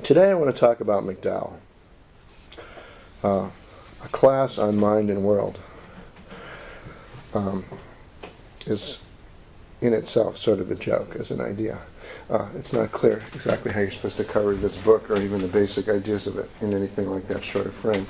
Today I want to talk about McDowell, a class on mind and world is in itself sort of a joke as an idea. It's not clear exactly how you're supposed to cover this book or even the basic ideas of it in anything like that short of frame.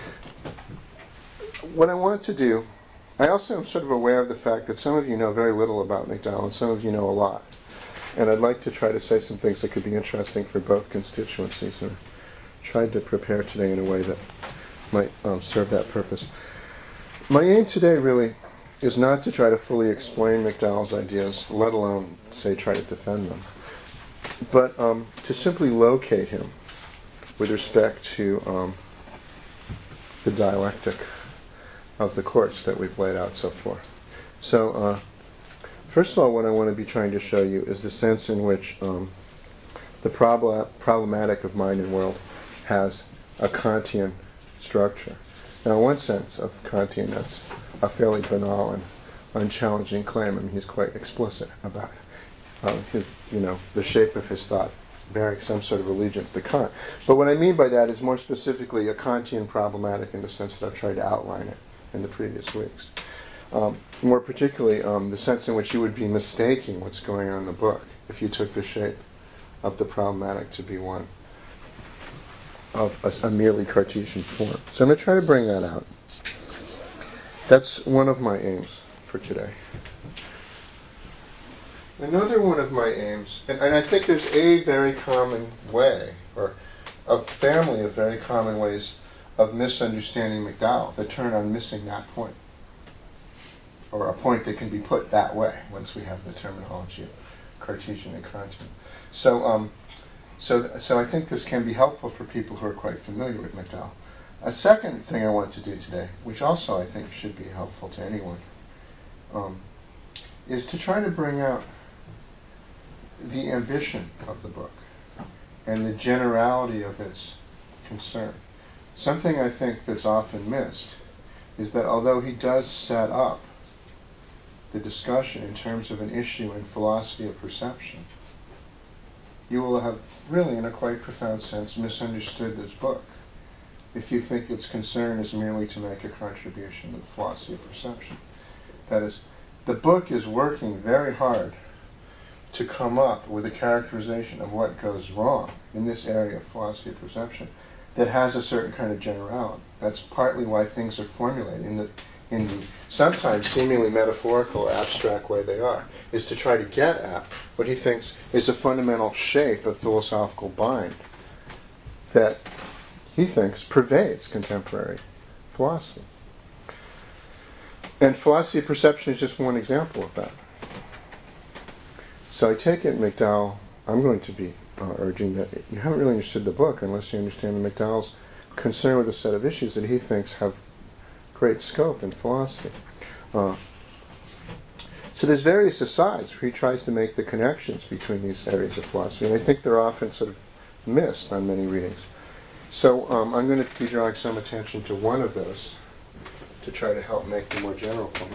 What I want to do, I also am sort of aware of the fact that some of you know very little about McDowell and some of you know a lot. And I'd like to try to say some things that could be interesting for both constituencies, and tried to prepare today in a way that might serve that purpose. My aim today really is not to try to fully explain McDowell's ideas, let alone, say, try to defend them, but to simply locate him with respect to the dialectic of the course that we've laid out so far. So, first of all, what I want to be trying to show you is the sense in which the problematic of mind and world has a Kantian structure. Now, in one sense of Kantian, that's a fairly banal and unchallenging claim. I mean, he's quite explicit about his, the shape of his thought bearing some sort of allegiance to Kant. But what I mean by that is more specifically a Kantian problematic in the sense that I've tried to outline it in the previous weeks. More particularly, the sense in which you would be mistaking what's going on in the book if you took the shape of the problematic to be one of a merely Cartesian form. So I'm going to try to bring that out. That's one of my aims for today. Another one of my aims, and I think there's a very common way, or a family of very common ways of misunderstanding McDowell that turn on missing that point, or a point that can be put that way once we have the terminology of Cartesian and Kantian. So I think this can be helpful for people who are quite familiar with McDowell. A second thing I want to do today, which also I think should be helpful to anyone, is to try to bring out the ambition of the book and the generality of its concern. Something I think that's often missed is that although he does set up the discussion in terms of an issue in philosophy of perception, you will have really, in a quite profound sense, misunderstood this book if you think its concern is merely to make a contribution to the philosophy of perception. That is, the book is working very hard to come up with a characterization of what goes wrong in this area of philosophy of perception that has a certain kind of generality. That's partly why things are formulated in the sometimes seemingly metaphorical, abstract way they are, is to try to get at what he thinks is a fundamental shape of philosophical mind that he thinks pervades contemporary philosophy. And philosophy of perception is just one example of that. So I take it, McDowell, I'm going to be urging that you haven't really understood the book unless you understand that McDowell's concerned with a set of issues that he thinks have great scope in philosophy. So there's various asides where he tries to make the connections between these areas of philosophy, and I think they're often sort of missed on many readings. So I'm going to be drawing some attention to one of those to try to help make the more general point.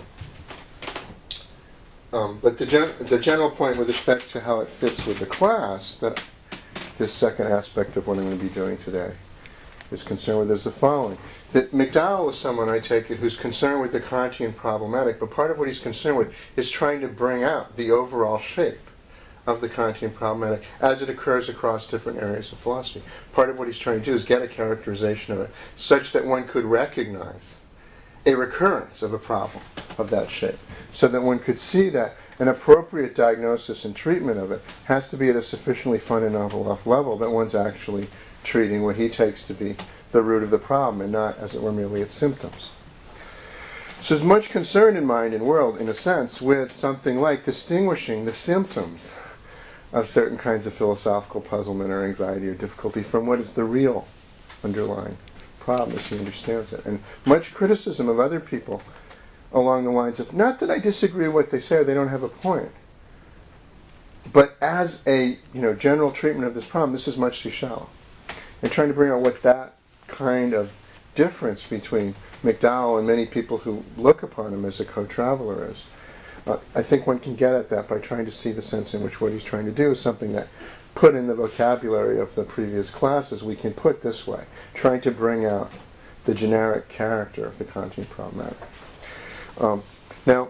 But the general point with respect to how it fits with the class, that this second aspect of what I'm going to be doing today is concerned with, is the following. That McDowell is someone, I take it, who's concerned with the Kantian problematic, but part of what he's concerned with is trying to bring out the overall shape of the Kantian problematic as it occurs across different areas of philosophy. Part of what he's trying to do is get a characterization of it such that one could recognize a recurrence of a problem of that shape, so that one could see that an appropriate diagnosis and treatment of it has to be at a sufficiently fundamental enough level that one's actually treating what he takes to be the root of the problem and not, as it were, merely its symptoms. So there's much concern in mind and world, in a sense, with something like distinguishing the symptoms of certain kinds of philosophical puzzlement or anxiety or difficulty from what is the real underlying problem as he understands it. And much criticism of other people along the lines of, not that I disagree with what they say or they don't have a point, but as a general treatment of this problem, this is much too shallow. And trying to bring out what that kind of difference between McDowell and many people who look upon him as a co-traveler is. I think one can get at that by trying to see the sense in which what he's trying to do is something that put in the vocabulary of the previous classes, we can put this way, trying to bring out the generic character of the Kantian problematic. Now,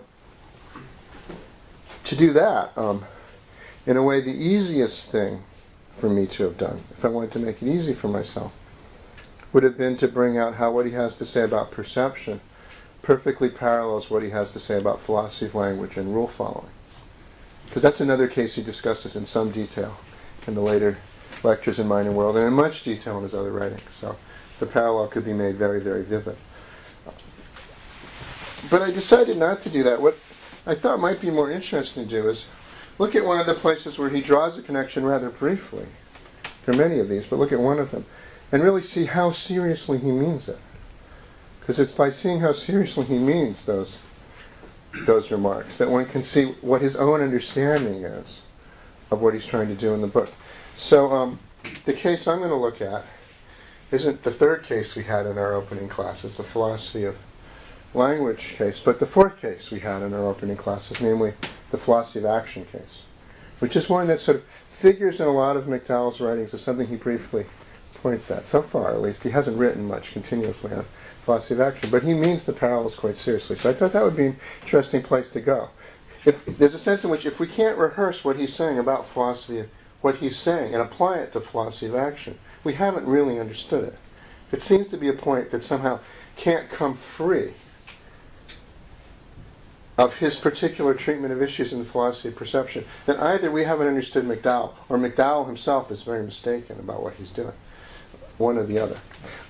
to do that, in a way, the easiest thing for me to have done, if I wanted to make it easy for myself, would have been to bring out how what he has to say about perception perfectly parallels what he has to say about philosophy of language and rule following. Because that's another case he discusses in some detail in the later lectures in Mind and World, and in much detail in his other writings. So the parallel could be made very, very vivid. But I decided not to do that. What I thought might be more interesting to do is look at one of the places where he draws a connection rather briefly. There are many of these, but look at one of them and really see how seriously he means it. Because it's by seeing how seriously he means those remarks that one can see what his own understanding is of what he's trying to do in the book. So the case I'm going to look at isn't the third case we had in our opening classes, the philosophy of language case, but the fourth case we had in our opening classes, namely the philosophy of action case, which is one that sort of figures in a lot of McDowell's writings as something he briefly points at. So far, at least, he hasn't written much continuously on philosophy of action, but he means the parallels quite seriously. So I thought that would be an interesting place to go. If there's a sense in which if we can't rehearse what he's saying about philosophy, what he's saying, and apply it to philosophy of action, we haven't really understood it. It seems to be a point that somehow can't come free of his particular treatment of issues in the philosophy of perception, then either we haven't understood McDowell, or McDowell himself is very mistaken about what he's doing. One or the other.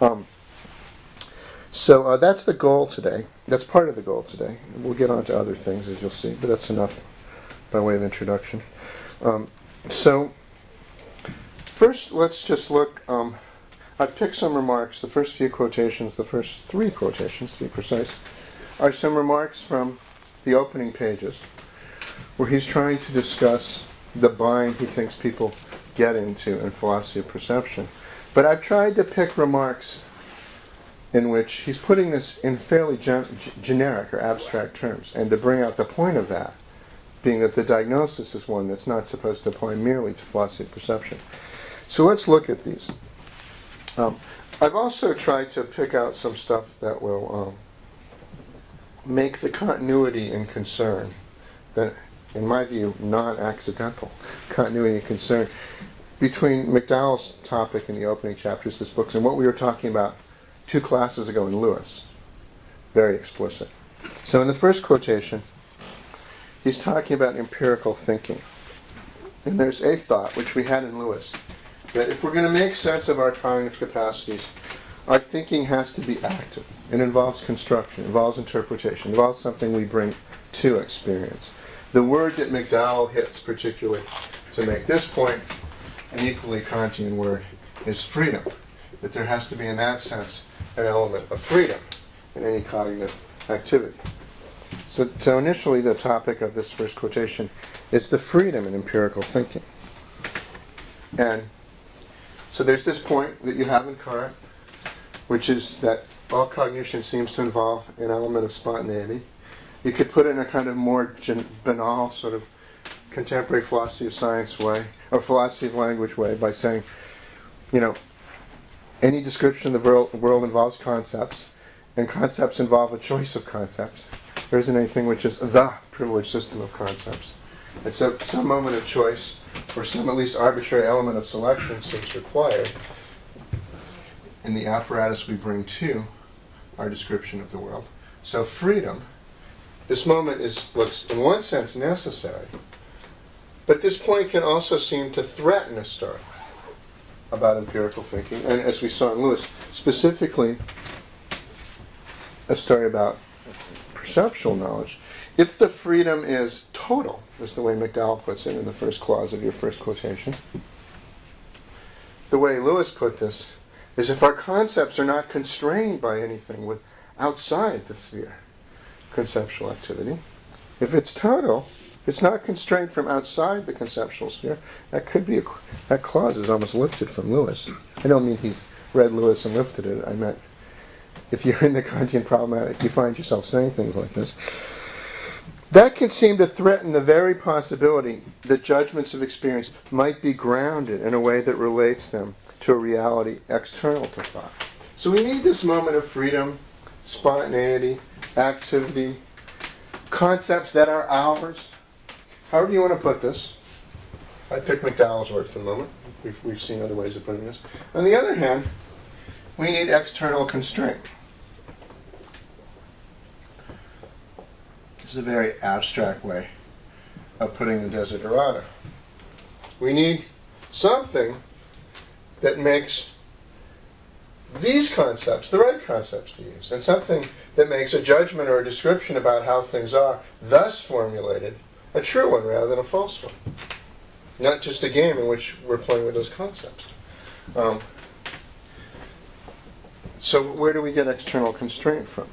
So that's the goal today. That's part of the goal today. We'll get on to other things, as you'll see, but that's enough by way of introduction. So first, let's just look. I've picked some remarks. The first few quotations, the first three quotations, to be precise, are some remarks from the opening pages, where he's trying to discuss the bind he thinks people get into in philosophy of perception. But I've tried to pick remarks in which he's putting this in fairly generic or abstract terms, and to bring out the point of that, being that the diagnosis is one that's not supposed to apply merely to philosophy of perception. So let's look at these. I've also tried to pick out some stuff that will make the continuity and concern, that, in my view, non-accidental continuity and concern between McDowell's topic in the opening chapters of this book and what we were talking about 2 classes ago in Lewis. Very explicit. So in the first quotation, he's talking about empirical thinking. And there's a thought, which we had in Lewis, that if we're going to make sense of our cognitive capacities, our thinking has to be active. It involves construction, it involves interpretation, it involves something we bring to experience. The word that McDowell hits particularly to make this point, an equally Kantian word, is freedom. That there has to be, in that sense, an element of freedom in any cognitive activity. So initially the topic of this first quotation is the freedom in empirical thinking. And so there's this point that you have in Kant, which is that all cognition seems to involve an element of spontaneity. You could put it in a kind of more banal sort of contemporary philosophy of science way, or philosophy of language way, by saying, any description of the world involves concepts, and concepts involve a choice of concepts. There isn't anything which is the privileged system of concepts. And so some moment of choice, or some at least arbitrary element of selection seems required in the apparatus we bring to our description of the world. So freedom, this moment looks in one sense necessary, but this point can also seem to threaten a story about empirical thinking, and as we saw in Lewis, specifically a story about perceptual knowledge. If the freedom is total, is the way McDowell puts it in the first clause of your first quotation, the way Lewis put this is if our concepts are not constrained by anything outside the sphere of conceptual activity, if it's total, it's not constrained from outside the conceptual sphere. That clause is almost lifted from Lewis. I don't mean he's read Lewis and lifted it. I meant if you're in the Kantian problematic, you find yourself saying things like this. That can seem to threaten the very possibility that judgments of experience might be grounded in a way that relates them to a reality external to thought. So we need this moment of freedom, spontaneity, activity, concepts that are ours. However you want to put this. I pick McDowell's word for the moment. We've seen other ways of putting this. On the other hand, we need external constraint. This is a very abstract way of putting the desiderata. We need something that makes these concepts the right concepts to use, and something that makes a judgment or a description about how things are, thus formulated, a true one rather than a false one. Not just a game in which we're playing with those concepts. So where do we get external constraint from?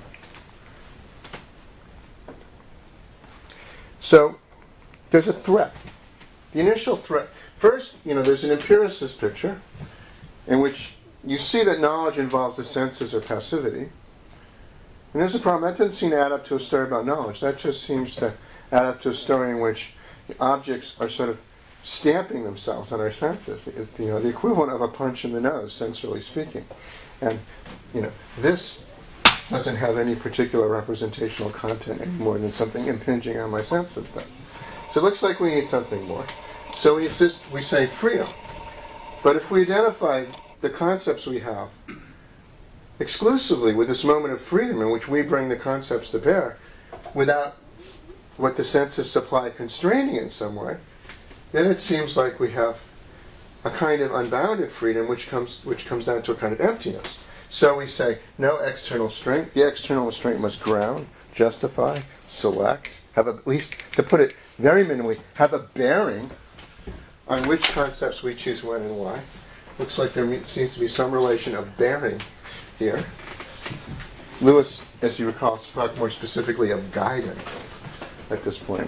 So there's a threat. The initial threat. First, there's an empiricist picture in which you see that knowledge involves the senses or passivity. And there's a problem. That doesn't seem to add up to a story about knowledge. That just seems to add up to a story in which the objects are sort of stamping themselves on our senses. The equivalent of a punch in the nose, sensorily speaking. And, this doesn't have any particular representational content any more than something impinging on my senses does. So it looks like we need something more. So we say freedom. But if we identify the concepts we have exclusively with this moment of freedom in which we bring the concepts to bear, without what the senses supply constraining in some way, then it seems like we have a kind of unbounded freedom which comes down to a kind of emptiness. So we say, no external strength. The external strength must ground, justify, select, have at least, to put it very minimally, have a bearing on which concepts we choose when and why. Looks like there seems to be some relation of bearing here. Lewis, as you recall, spoke more specifically of guidance at this point.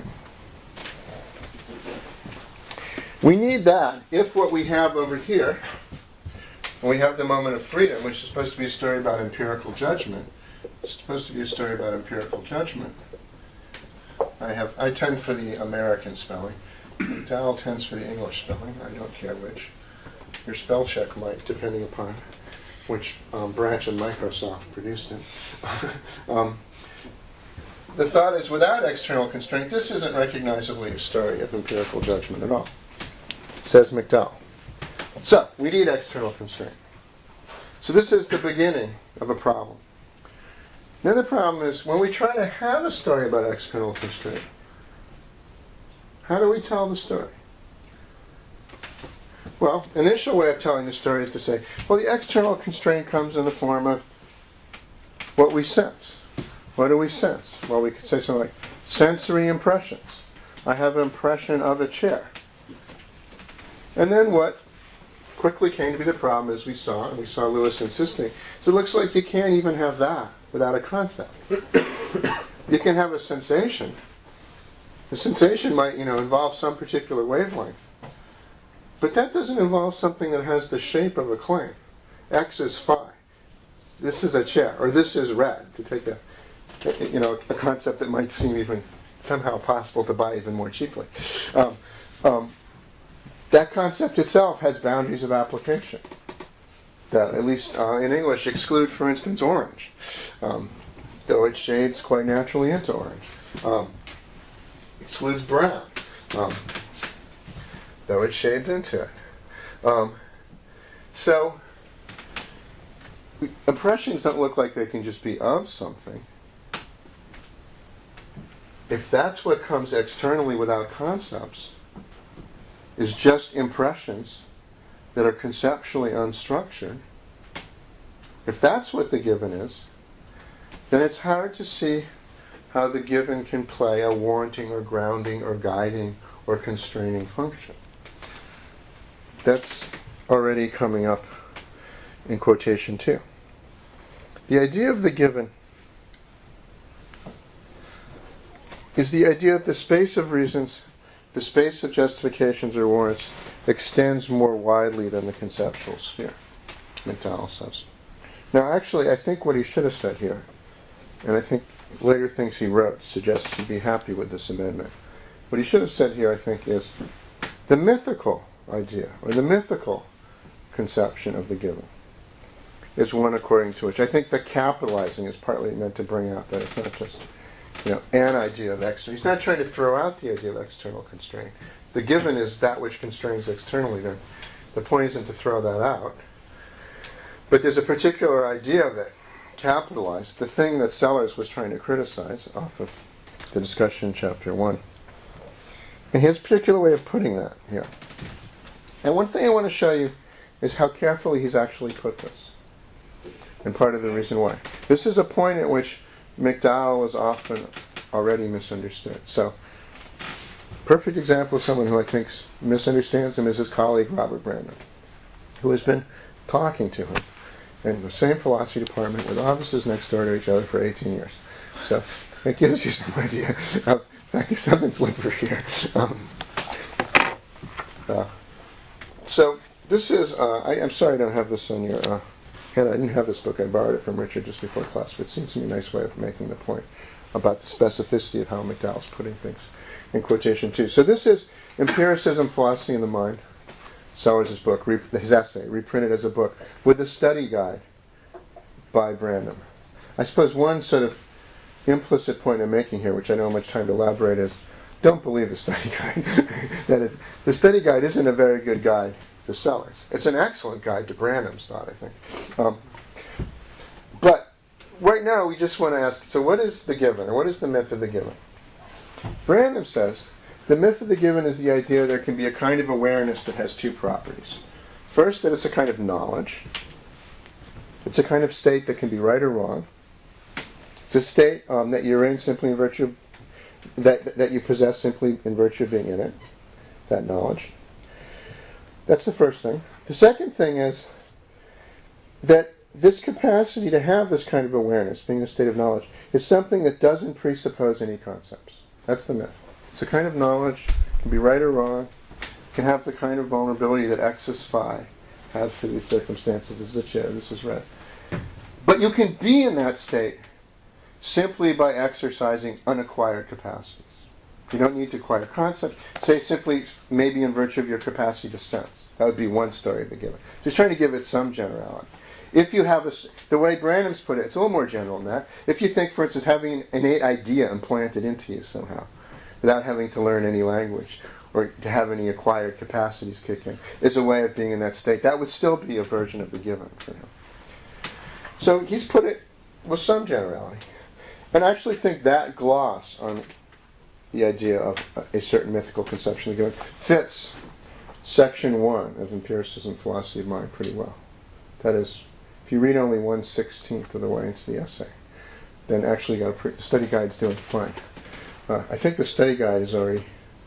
We need that if what we have over here, when we have the moment of freedom, which is supposed to be a story about empirical judgment, it's supposed to be a story about empirical judgment. I tend for the American spelling. Dal tends for the English spelling. I don't care which. Your spell check might, depending upon which branch of Microsoft produced it. The thought is, without external constraint, this isn't recognizably a story of empirical judgment at all, says McDowell. So, we need external constraint. So this is the beginning of a problem. Then the problem is, when we try to have a story about external constraint, how do we tell the story? Well, initial way of telling the story is to say, well, the external constraint comes in the form of what we sense. What do we sense? Well, we could say something like sensory impressions. I have an impression of a chair. And then what quickly came to be the problem, as we saw Lewis insisting, so it looks like you can't even have that without a concept. You can have a sensation. The sensation might, involve some particular wavelength. But that doesn't involve something that has the shape of a claim. X is phi. This is a chair, or this is red, to take a concept that might seem even somehow possible to buy even more cheaply. That concept itself has boundaries of application that, at least in English, exclude, for instance, orange, though it shades quite naturally into orange. Excludes brown, though it shades into it. So, impressions don't look like they can just be of something. If that's what comes externally without concepts, is just impressions that are conceptually unstructured, if that's what the given is, then it's hard to see how the given can play a warranting or grounding or guiding or constraining function. That's already coming up in quotation 2. The idea of the given is the idea that the space of reasons, the space of justifications or warrants, extends more widely than the conceptual sphere, McDowell says. Now, actually, I think what he should have said here and I think later things he wrote suggests he'd be happy with this amendment. What he should have said here, I think, is the mythical idea, or the mythical conception of the given, is one according to which I think the capitalizing is partly meant to bring out that it's not just, an idea of external. He's not trying to throw out the idea of external constraint. The given is that which constrains externally. Then the point isn't to throw that out, but there's a particular idea of it, capitalized, the thing that Sellers was trying to criticize off of the discussion in Chapter 1. And he has a particular way of putting that here. And one thing I want to show you is how carefully he's actually put this. And part of the reason why. This is a point at which McDowell is often already misunderstood. So, perfect example of someone who I think misunderstands him is his colleague Robert Brandom, who has been talking to him in the same philosophy department with offices next door to each other for 18 years. So, it gives you some idea of, in fact, there's something slippery here. So, this is, I'm sorry I don't have this on your hand. I didn't have this book. I borrowed it from Richard just before class, but it seems to me a nice way of making the point about the specificity of how McDowell's putting things in quotation too. So this is Empiricism, Philosophy and the Mind, Sellers' book, his essay, reprinted as a book, with a study guide by Brandom. I suppose one sort of implicit point I'm making here, which I don't have much time to elaborate, is don't believe the study guide. That is, the study guide isn't a very good guide to Sellers. It's an excellent guide to Brandom's thought, I think. But right now we just want to ask, so what is the given, or what is the myth of the given? Brandom says, the myth of the given is the idea there can be a kind of awareness that has two properties. First, that it's a kind of knowledge. It's a kind of state that can be right or wrong. It's a state that you're in simply in virtue of, that you possess simply in virtue of being in it, that knowledge. That's the first thing. The second thing is that this capacity to have this kind of awareness, being a state of knowledge, is something that doesn't presuppose any concepts. That's the myth. It's a kind of knowledge, can be right or wrong, can have the kind of vulnerability that excess phi has to these circumstances. This is a chair, this is red. But you can be in that state simply by exercising unacquired capacities. You don't need to acquire concepts. Say simply, maybe in virtue of your capacity to sense. That would be one story of the given. So he's trying to give it some generality. If you have the way Brandom's put it, it's a little more general than that. If you think, for instance, having an innate idea implanted into you somehow, without having to learn any language, or to have any acquired capacities kick in, is a way of being in that state, that would still be a version of the given for him. So he's put it with some generality. And I actually think that gloss on the idea of a certain mythical conception of the given fits section 1 of Empiricism, Philosophy of Mind pretty well. That is, if you read only 1/16 of the way into the essay, then actually the study guide's doing fine. I think the study guide is already,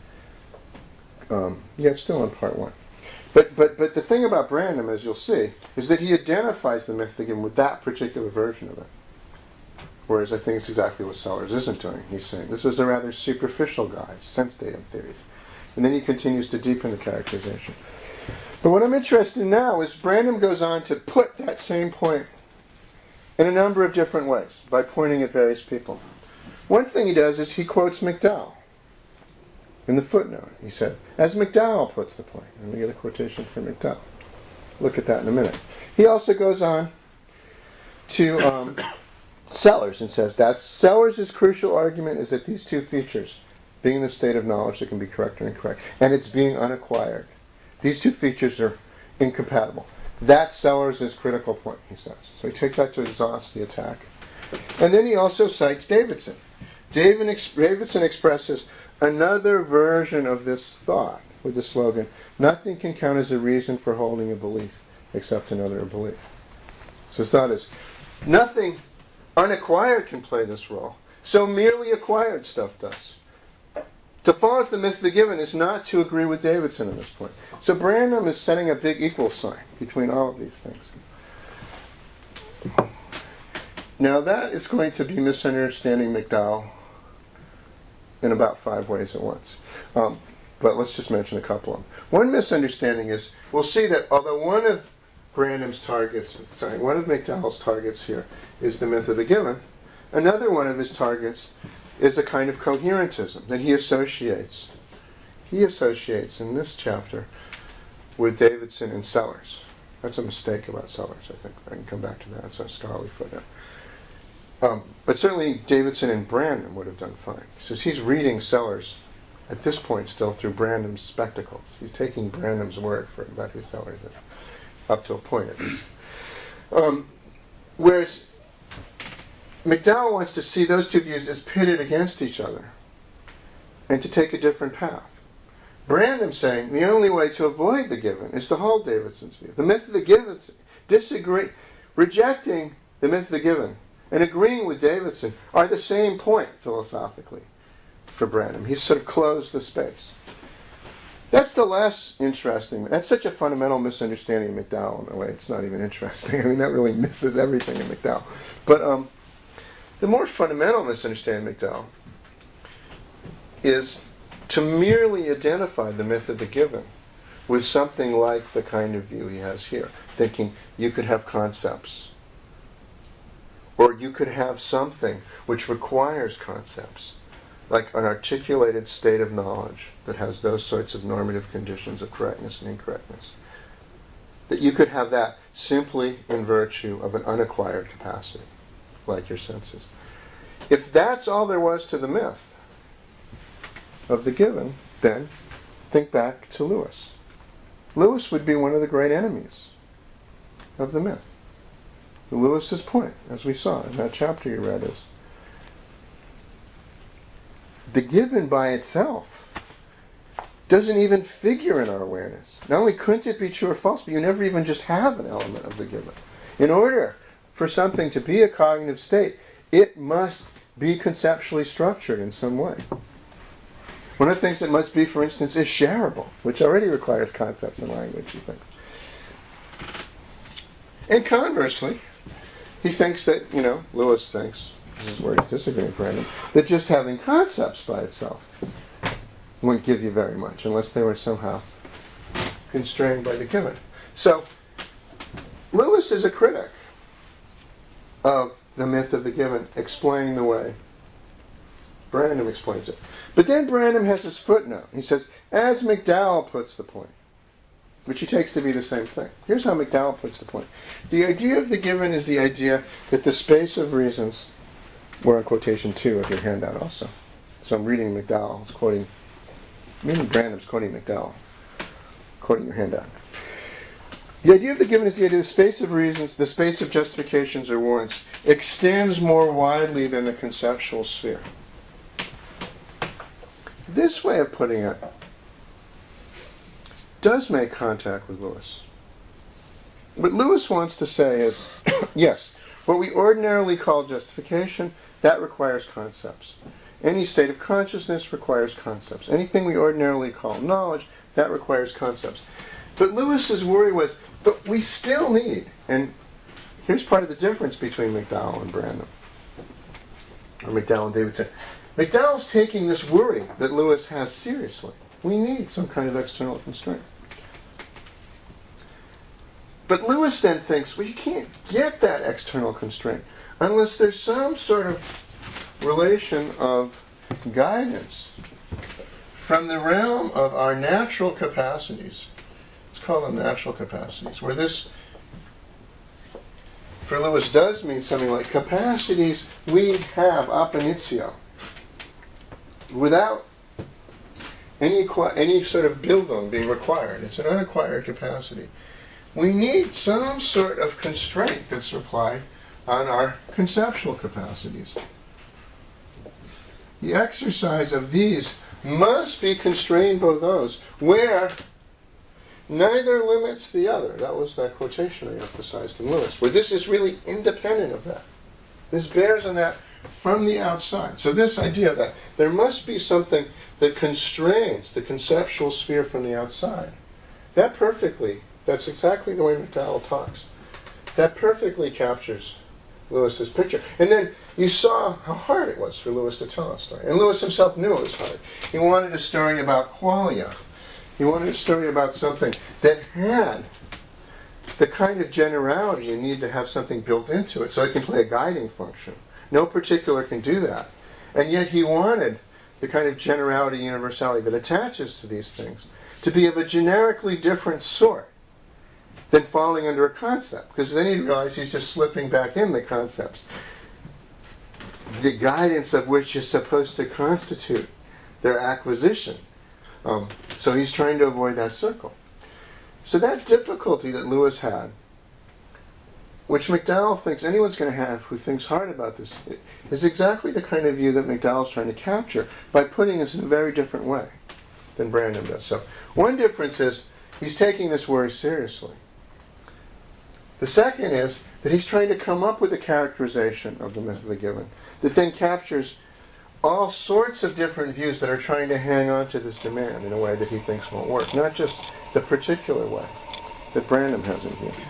it's still in part 1. But the thing about Brandom, as you'll see, is that he identifies the myth of the given with that particular version of it. Whereas I think it's exactly what Sellers isn't doing. He's saying this is a rather superficial guide, sense datum theories. And then he continues to deepen the characterization. But what I'm interested in now is Brandom goes on to put that same point in a number of different ways by pointing at various people. One thing he does is he quotes McDowell in the footnote. He said, as McDowell puts the point. And we get a quotation from McDowell. Look at that in a minute. He also goes on to Sellers and says that Sellers' crucial argument is that these two features, being in the state of knowledge that can be correct or incorrect, and it's being unacquired, these two features are incompatible. That's Sellers' critical point, he says. So he takes that to exhaust the attack. And then he also cites Davidson. Davidson expresses another version of this thought with the slogan, nothing can count as a reason for holding a belief except another belief. So his thought is, nothing unacquired can play this role, so merely acquired stuff does. To fall into the myth of the given is not to agree with Davidson at this point. So Brandom is setting a big equal sign between all of these things. Now that is going to be misunderstanding McDowell in about 5 ways at once. But let's just mention a couple of them. One misunderstanding is, we'll see that although one of McDowell's targets here is the myth of the given, Another one of his targets is a kind of coherentism that he associates. He associates in this chapter with Davidson and Sellers. That's a mistake about Sellers, I think. I can come back to that. It's a scholarly footnote. But certainly Davidson and Branham would have done fine. He says he's reading Sellers at this point still through Branham's spectacles. He's taking Branham's word for about who Sellers is, up to a point at least. Whereas McDowell wants to see those two views as pitted against each other and to take a different path. Branham saying the only way to avoid the given is to hold Davidson's view. The myth of the given, rejecting the myth of the given and agreeing with Davidson are the same point philosophically for Branham. He's sort of closed the space. That's the less interesting. That's such a fundamental misunderstanding of McDowell in a way. It's not even interesting. I mean, that really misses everything in McDowell. But the more fundamental misunderstanding of McDowell is to merely identify the myth of the given with something like the kind of view he has here, thinking you could have concepts, or you could have something which requires concepts, like an articulated state of knowledge that has those sorts of normative conditions of correctness and incorrectness. That you could have that simply in virtue of an unacquired capacity, like your senses. If that's all there was to the myth of the given, then think back to Lewis. Lewis would be one of the great enemies of the myth. Lewis's point, as we saw in that chapter you read, is the given by itself doesn't even figure in our awareness. Not only couldn't it be true or false, but you never even just have an element of the given. In order for something to be a cognitive state, it must be conceptually structured in some way. One of the things it must be, for instance, is shareable, which already requires concepts and language, he thinks. And conversely, he thinks that, Lewis thinks, this is where he's disagreeing with Branham, that just having concepts by itself wouldn't give you very much unless they were somehow constrained by the given. So, Lewis is a critic of the myth of the given, explaining the way Branham explains it. But then Branham has this footnote. He says, as McDowell puts the point, which he takes to be the same thing. Here's how McDowell puts the point. The idea of the given is the idea that the space of reasons, we're on quotation 2 of your handout also. So I'm reading McDowell's quoting, Branham's quoting McDowell, quoting your handout. The idea of the given is the idea the space of reasons, the space of justifications or warrants, extends more widely than the conceptual sphere. This way of putting it does make contact with Lewis. What Lewis wants to say is, yes, what we ordinarily call justification, that requires concepts. Any state of consciousness requires concepts. Anything we ordinarily call knowledge, that requires concepts. But Lewis's worry was, but we still need, and here's part of the difference between McDowell and Branham, or McDowell and Davidson. McDowell's taking this worry that Lewis has seriously. We need some kind of external constraint. But Lewis then thinks, well, you can't get that external constraint unless there's some sort of relation of guidance from the realm of our natural capacities. Let's call them natural capacities, where this, for Lewis, does mean something like capacities we have ab initio, without any sort of Bildung being required. It's an unacquired capacity. We need some sort of constraint that's applied on our conceptual capacities. The exercise of these must be constrained by those where neither limits the other. That was that quotation I emphasized in Lewis, where this is really independent of that. This bears on that from the outside. So this idea that there must be something that constrains the conceptual sphere from the outside, that's exactly the way McDowell talks. That perfectly captures Lewis's picture. And then you saw how hard it was for Lewis to tell a story. And Lewis himself knew it was hard. He wanted a story about qualia. He wanted a story about something that had the kind of generality you need to have something built into it so it can play a guiding function. No particular can do that. And yet he wanted the kind of generality, universality that attaches to these things to be of a generically different sort than falling under a concept. Because then he realized he's just slipping back in the concepts, the guidance of which is supposed to constitute their acquisition. So he's trying to avoid that circle. So that difficulty that Lewis had, which McDowell thinks anyone's going to have who thinks hard about this, is exactly the kind of view that McDowell's trying to capture by putting this in a very different way than Brandom does. So one difference is he's taking this worry seriously. The second is that he's trying to come up with a characterization of the myth of the given that then captures all sorts of different views that are trying to hang on to this demand in a way that he thinks won't work, not just the particular way that Brandom has in view.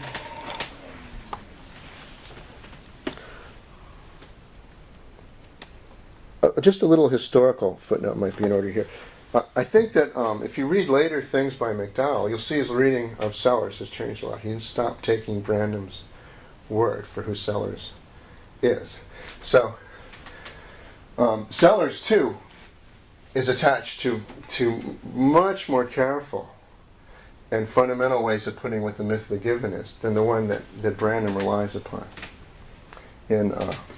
Just a little historical footnote might be in order here. I think that if you read later things by McDowell, you'll see his reading of Sellers has changed a lot. He stopped taking Brandom's word for who Sellers is. So Sellers, too, is attached to much more careful and fundamental ways of putting what the myth of the given is than the one that Brandom relies upon in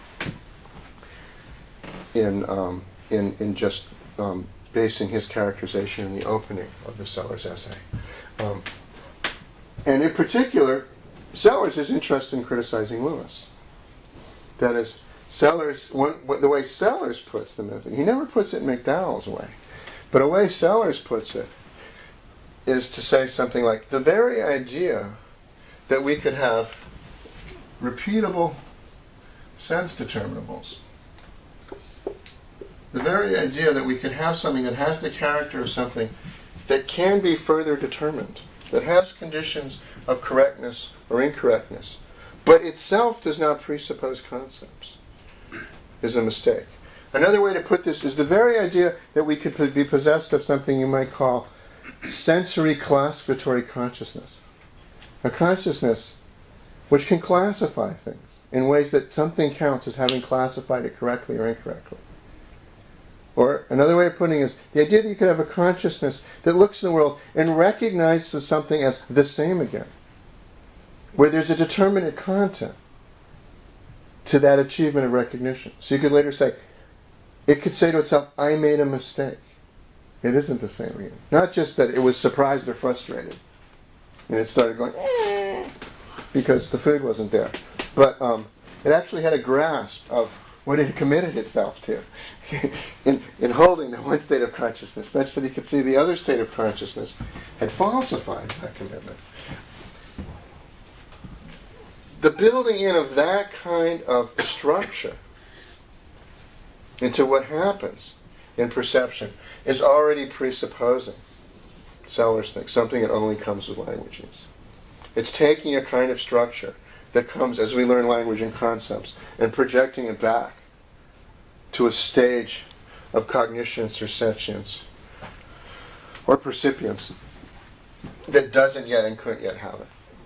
just basing his characterization in the opening of the Sellers essay. And in particular, Sellers is interested in criticizing Lewis. That is, Sellers, the way Sellers puts the myth, he never puts it in McDowell's way, but the way Sellers puts it is to say something like, the very idea that we could have repeatable sense determinables, the very idea that we could have something that has the character of something that can be further determined, that has conditions of correctness or incorrectness, but itself does not presuppose concepts, is a mistake. Another way to put this is the very idea that we could be possessed of something you might call sensory classificatory consciousness. A consciousness which can classify things in ways that something counts as having classified it correctly or incorrectly. Or another way of putting it is the idea that you could have a consciousness that looks in the world and recognizes something as the same again, where there's a determinate content to that achievement of recognition. So you could later say, it could say to itself, I made a mistake. It isn't the same again. Not just that it was surprised or frustrated, and it started going, because the food wasn't there. But it actually had a grasp of what it had committed itself to in holding the one state of consciousness, such that he could see the other state of consciousness had falsified that commitment. The building in of that kind of structure into what happens in perception is already presupposing, Sellers thinks, something that only comes with languages. It's taking a kind of structure that comes as we learn language and concepts and projecting it back to a stage of cognitions or sentience or percipience that doesn't yet and couldn't yet have it.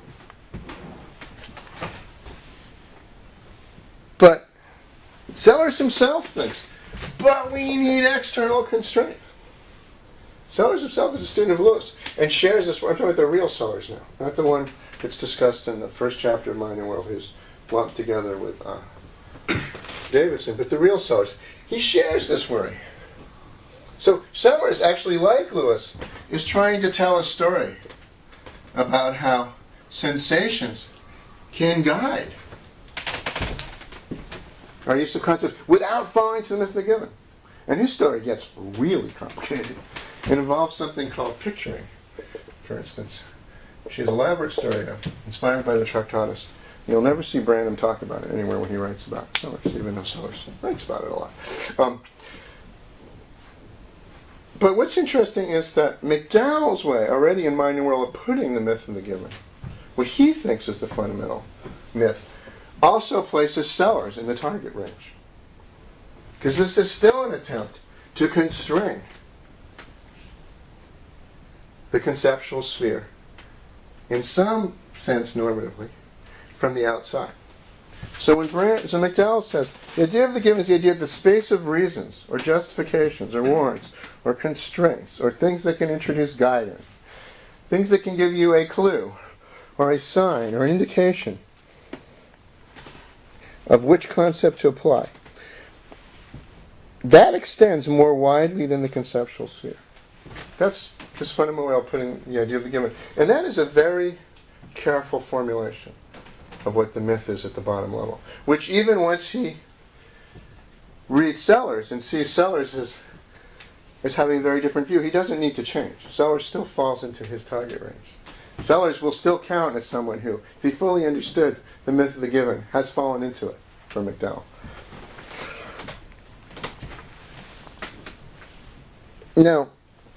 But Sellers himself thinks, but we need external constraint. Sellers himself is a student of Lewis and shares this. I'm talking about the real Sellers now, not the one that's discussed in the first chapter of Mind and World, who's lumped together with Davidson, but the real Sellers. He shares this worry. So Sellers, actually like Lewis, is trying to tell a story about how sensations can guide our use of concepts without falling to the myth of the given. And his story gets really complicated. It involves something called picturing, for instance. She's an elaborate story inspired by the Tractatus. You'll never see Brandom talk about it anywhere when he writes about Sellers, even though Sellers writes about it a lot. But what's interesting is that McDowell's way, already in Mind and World, of putting the myth in the given, what he thinks is the fundamental myth, also places Sellers in the target range. Because this is still an attempt to constrain the conceptual sphere, in some sense normatively, from the outside. So so McDowell says, the idea of the given is the idea of the space of reasons, or justifications, or warrants, or constraints, or things that can introduce guidance, things that can give you a clue, or a sign, or an indication of which concept to apply. That extends more widely than the conceptual sphere. That's his fundamental way of putting the idea of the given. And that is a very careful formulation of what the myth is at the bottom level, which even once he reads Sellers and sees Sellers as having a very different view, he doesn't need to change. Sellers still falls into his target range. Sellers will still count as someone who, if he fully understood the myth of the given, has fallen into it for McDowell. Now,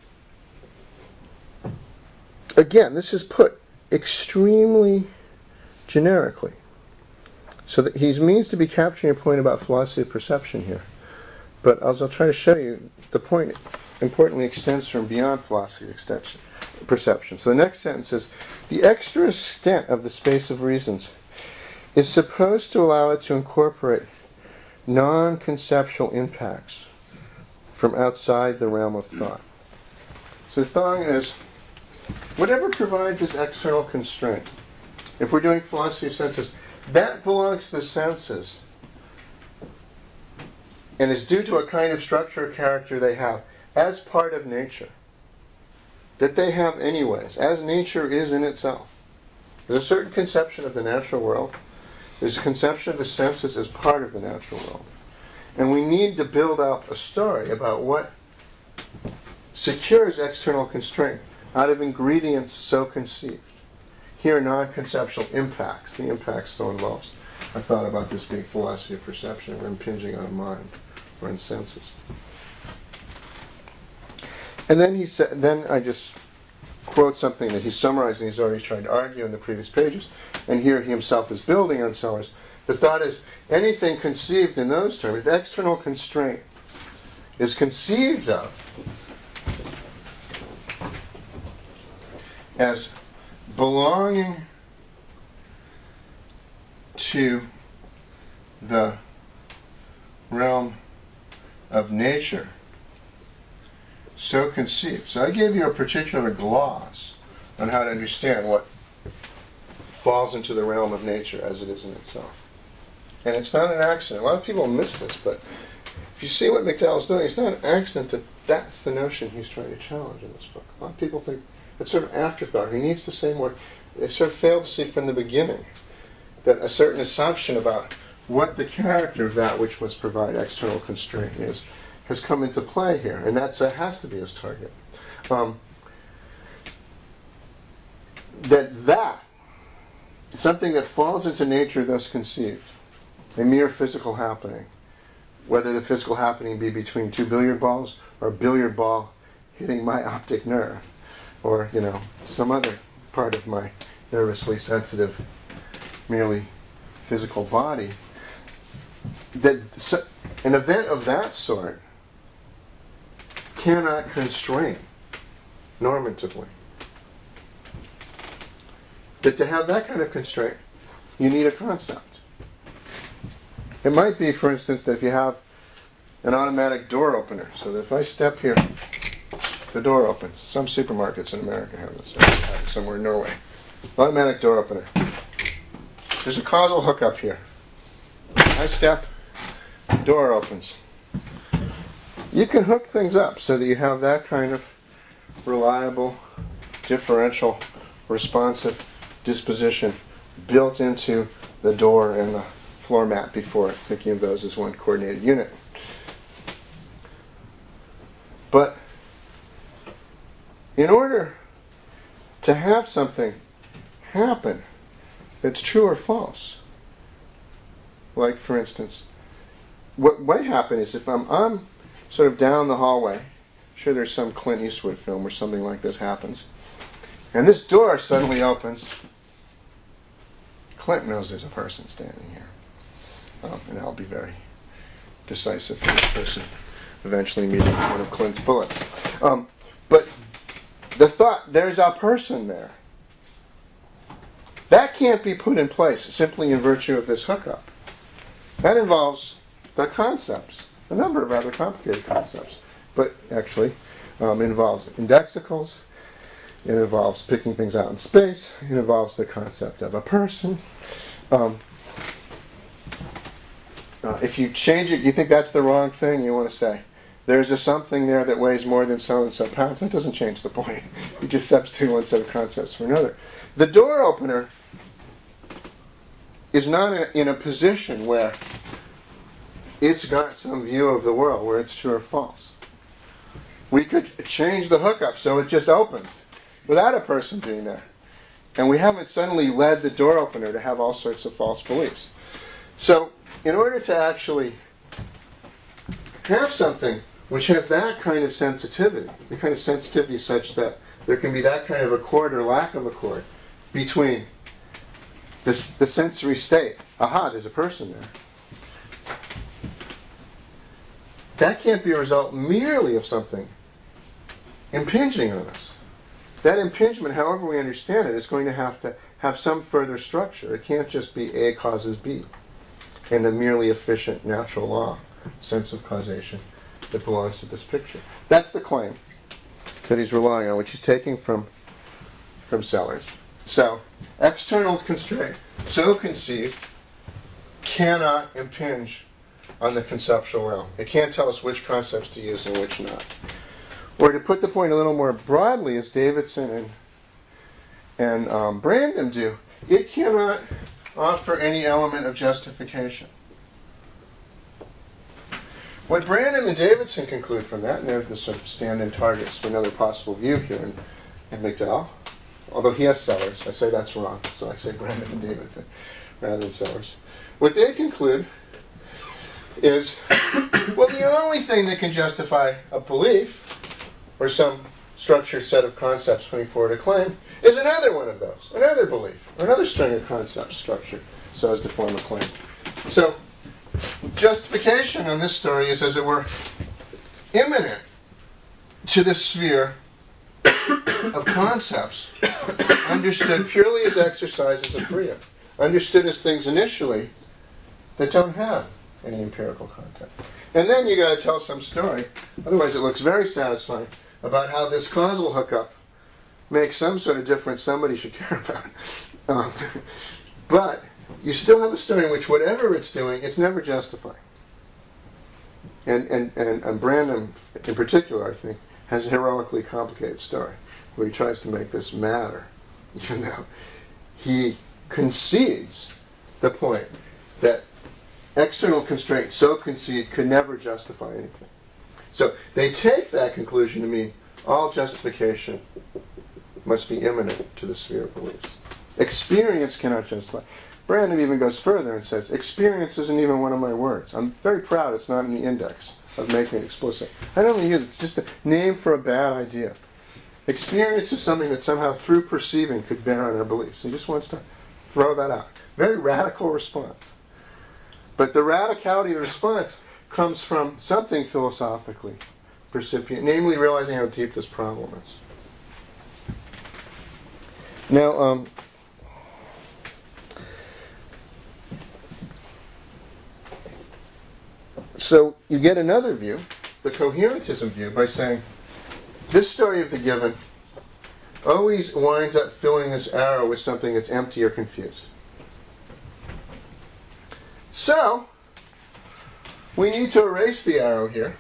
again, this is put extremely generically. So that he means to be capturing a point about philosophy of perception here. But as I'll try to show you, the point importantly extends from beyond philosophy of perception. So the next sentence is, the extra extent of the space of reasons is supposed to allow it to incorporate non-conceptual impacts from outside the realm of thought. So the thought is, whatever provides this external constraint, if we're doing philosophy of senses, that belongs to the senses and is due to a kind of structure or character they have as part of nature, that they have anyways, as nature is in itself. There's a certain conception of the natural world. There's a conception of the senses as part of the natural world. And we need to build up a story about what secures external constraint out of ingredients so conceived. Here, non-conceptual impacts. The impacts still involves. I thought about this being philosophy of perception or impinging on mind or in senses. And then he said. Then I just quote something that he's summarizing. He's already tried to argue in the previous pages, and here he himself is building on Sellers. The thought is, anything conceived in those terms, if external constraint is conceived of as belonging to the realm of nature, so conceived. So I gave you a particular gloss on how to understand what falls into the realm of nature as it is in itself. And it's not an accident. A lot of people miss this, but if you see what McDowell's doing, it's not an accident that that's the notion he's trying to challenge in this book. A lot of people think it's sort of afterthought. He needs to say more. They sort of failed to see from the beginning that a certain assumption about what the character of that which must provide external constraint is has come into play here, and that has to be his target. That something that falls into nature thus conceived, a mere physical happening, whether the physical happening be between two billiard balls or a billiard ball hitting my optic nerve, or some other part of my nervously sensitive, merely physical body, that an event of that sort cannot constrain normatively. That to have that kind of constraint, you need a concept. It might be, for instance, that if you have an automatic door opener, so that if I step here, the door opens. Some supermarkets in America have this, somewhere in Norway. Automatic door opener. There's a causal hookup here. I step, door opens. You can hook things up so that you have that kind of reliable, differential, responsive disposition built into the door and the floor mat before it, thinking of those as one coordinated unit. But in order to have something happen that's true or false, like for instance, what might happen is if I'm sort of down the hallway, I'm sure there's some Clint Eastwood film where something like this happens, and this door suddenly opens. Clint knows there's a person standing here, and I'll be very decisive for this person eventually meeting one of Clint's bullets. But the thought, there's a person there. That can't be put in place simply in virtue of this hookup. That involves the concepts, a number of rather complicated concepts, but actually involves indexicals, it involves picking things out in space, it involves the concept of a person. If you change it, you think that's the wrong thing, you want to say, there's a something there that weighs more than so-and-so pounds. That doesn't change the point. You just substitute one set of concepts for another. The door opener is not in a position where it's got some view of the world, where it's true or false. We could change the hookup so it just opens without a person being there. And we haven't suddenly led the door opener to have all sorts of false beliefs. So, in order to actually have something which has that kind of sensitivity, the kind of sensitivity such that there can be that kind of accord or lack of accord between the sensory state, aha, there's a person there, that can't be a result merely of something impinging on us. That impingement, however we understand it, is going to have some further structure. It can't just be A causes B and a merely efficient natural law sense of causation that belongs to this picture. That's the claim that he's relying on, which he's taking from Sellers. So, external constraint, so conceived, cannot impinge on the conceptual realm. It can't tell us which concepts to use and which not. Or to put the point a little more broadly, as Davidson and Brandom do, it cannot offer any element of justification. What Brandom and Davidson conclude from that, and they're the sort of stand-in targets for another possible view here in McDowell, although he has Sellers, I say that's wrong, so I say Brandom and Davidson rather than Sellers. What they conclude is, well, the only thing that can justify a belief or some structured set of concepts putting forward a claim is another one of those, another belief, or another string of concepts structured so as to form a claim. So, justification on this story is, as it were, imminent to this sphere of concepts understood purely as exercises of freedom, understood as things initially that don't have any empirical content. And then you got to tell some story, otherwise it looks very satisfying, about how this causal hookup makes some sort of difference somebody should care about. But you still have a story in which whatever it's doing, it's never justifying. And Brandom, in particular, I think, has a heroically complicated story where he tries to make this matter, even though he concedes the point that external constraint so conceived could never justify anything. So they take that conclusion to mean all justification must be imminent to the sphere of beliefs. Experience cannot justify. Brandom even goes further and says, experience isn't even one of my words. I'm very proud it's not in the index of making it explicit. I don't even use it. It's just a name for a bad idea. Experience is something that somehow through perceiving could bear on our beliefs. He just wants to throw that out. Very radical response. But the radicality of the response comes from something philosophically percipient, namely realizing how deep this problem is. Now, so you get another view, the coherentism view, by saying this story of the given always winds up filling this arrow with something that's empty or confused. So, we need to erase the arrow here,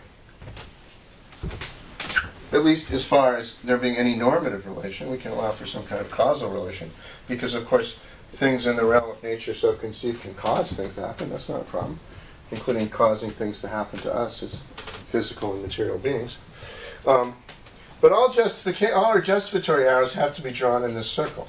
at least as far as there being any normative relation. We can allow for some kind of causal relation, because of course things in the realm of nature so conceived can cause things to happen. That's not a problem, including causing things to happen to us as physical and material beings. But all our justificatory arrows have to be drawn in this circle.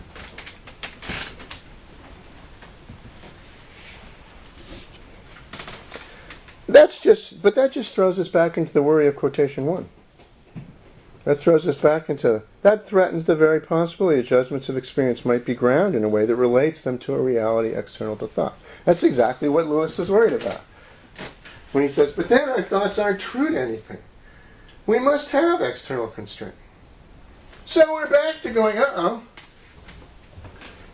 But that just throws us back into the worry of quotation 1. That throws us back into, that threatens the very possibility that judgments of experience might be ground in a way that relates them to a reality external to thought. That's exactly what Lewis is worried about. When he says, but then our thoughts aren't true to anything. We must have external constraint. So we're back to going,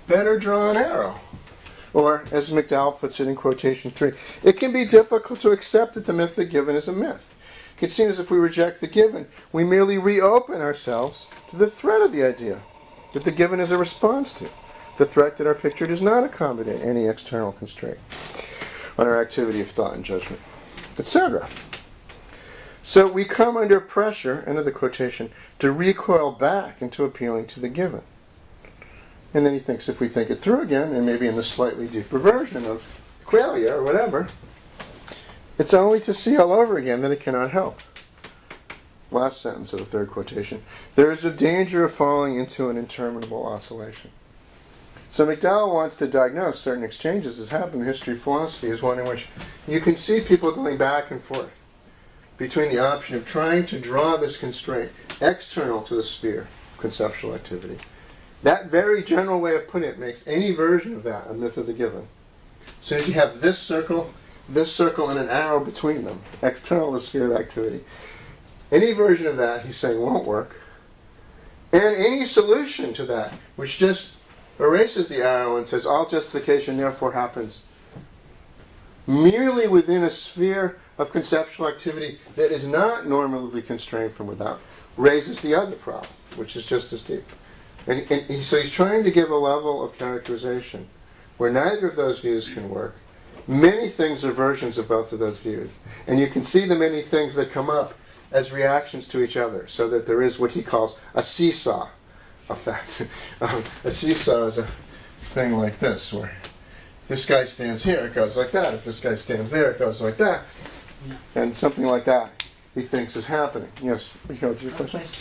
better draw an arrow. Or, as McDowell puts it in quotation 3, it can be difficult to accept that the myth of the given is a myth. It can seem as if we reject the given, we merely reopen ourselves to the threat of the idea that the given is a response to. The threat that our picture does not accommodate any external constraint on our activity of thought and judgment, etc. So we come under pressure, end of the quotation, to recoil back into appealing to the given. And then he thinks if we think it through again, and maybe in the slightly deeper version of qualia or whatever, it's only to see all over again that it cannot help. Last sentence of the third quotation. There is a danger of falling into an interminable oscillation. So McDowell wants to diagnose certain exchanges that happen in the history of philosophy as one in which you can see people going back and forth between the option of trying to draw this constraint external to the sphere of conceptual activity. That very general way of putting it makes any version of that a myth of the given. As soon as you have this circle, and an arrow between them, external to the sphere of activity, any version of that, he's saying, won't work. And any solution to that, which just erases the arrow and says all justification therefore happens merely within a sphere of conceptual activity that is not normatively constrained from without, raises the other problem, which is just as deep. So he's trying to give a level of characterization where neither of those views can work. Many things are versions of both of those views. And you can see the many things that come up as reactions to each other, so that there is what he calls a seesaw effect. A seesaw is a thing like this, where this guy stands here, it goes like that. If this guy stands there, it goes like that. Yeah. And something like that he thinks is happening. Yes, Michael, do you have a question?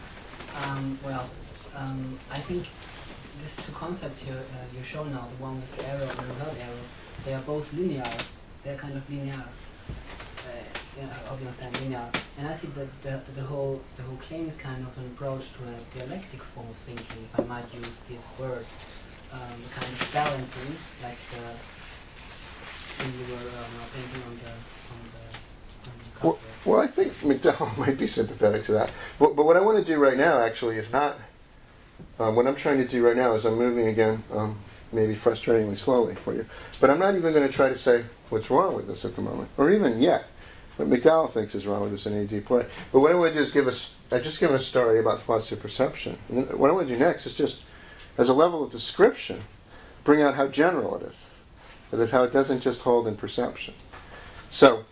I think these two concepts you show now, the one with the arrow and the without arrow, they are both linear. They're kind of linear. Obviously linear. And I think that the whole claim is kind of an approach to a dialectic form of thinking, if I might use this word. Kind of balancing, like the thing you were thinking on the well, I think McDowell might be sympathetic to that. But what I want to do right now actually is not. What I'm trying to do right now is I'm moving again, maybe frustratingly slowly for you. But I'm not even going to try to say what's wrong with this at the moment, or even yet what McDowell thinks is wrong with this in any deep way. But what I want to do is I've just given a story about philosophy of perception. And then what I want to do next is just, as a level of description, bring out how general it is. That is, how it doesn't just hold in perception. So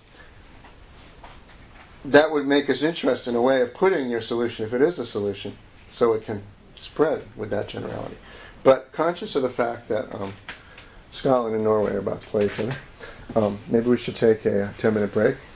that would make us interested in a way of putting your solution, if it is a solution, so it can spread with that generality. But conscious of the fact that Scotland and Norway are about to play each other, maybe we should take a 10-minute break.